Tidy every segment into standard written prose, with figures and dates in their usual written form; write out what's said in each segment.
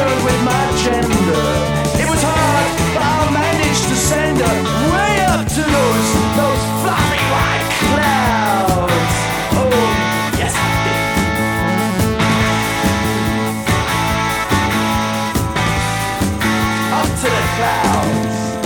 concerned with my gender. It was hard, but I managed to send her way up to those fluffy white clouds. Oh, yes I did. Up to the clouds.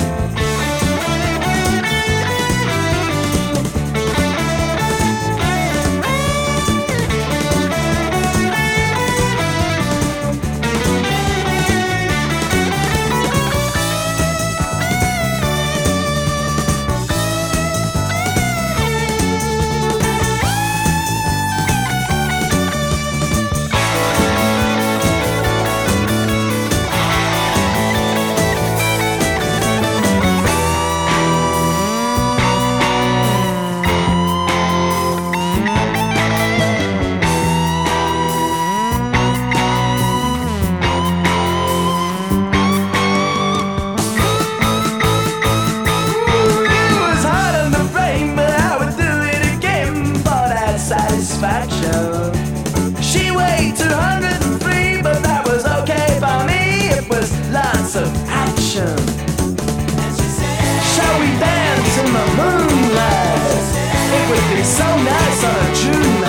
She weighed 203, but that was okay by me. It was lots of action. Shall we dance in the moonlight? It would be so nice on a June